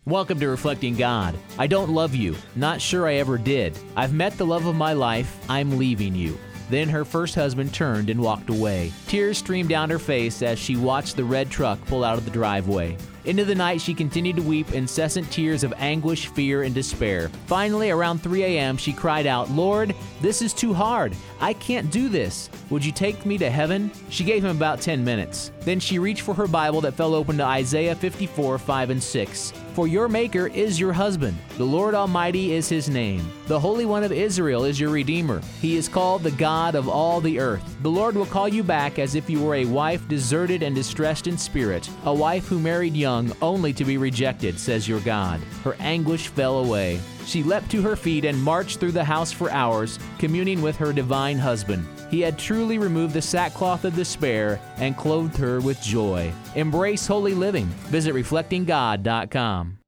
Welcome to Reflecting God. I don't love you. Not sure I ever did. I've met the love of my life. I'm leaving you. Then her first husband turned and walked away. Tears streamed down her face as she watched the red truck pull out of the driveway. Into the night, she continued to weep incessant tears of anguish, fear, and despair. Finally, around 3 a.m., she cried out, "Lord, this is too hard. I can't do this. Would you take me to heaven?" She gave him about 10 minutes. Then she reached for her Bible that fell open to Isaiah 54, 5 and 6. "For your Maker is your husband. The Lord Almighty is his name. The Holy One of Israel is your Redeemer. He is called the God of all the earth. The Lord will call you back as if you were a wife deserted and distressed in spirit, a wife who married young only to be rejected, says your God." Her anguish fell away. She leapt to her feet and marched through the house for hours, communing with her divine husband. He had truly removed the sackcloth of despair and clothed her with joy. Embrace holy living. Visit reflectinggod.com.